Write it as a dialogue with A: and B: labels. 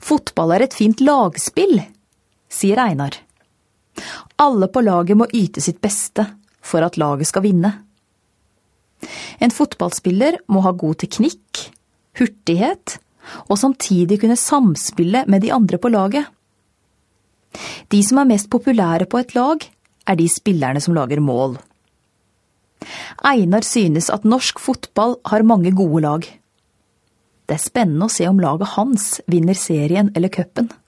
A: Fotball et fint lagspill, sier Einar. Alle på laget må yte sitt beste for at laget skal vinne. En fotballspiller må ha god teknikk, hurtighet, og samtidig kunne samspille med de andre på laget. De som mest populære på et lag, de spillerne som lager mål. Einar synes at norsk fotball har mange gode lag. Det spennende å se om laget hans vinner serien eller cupen.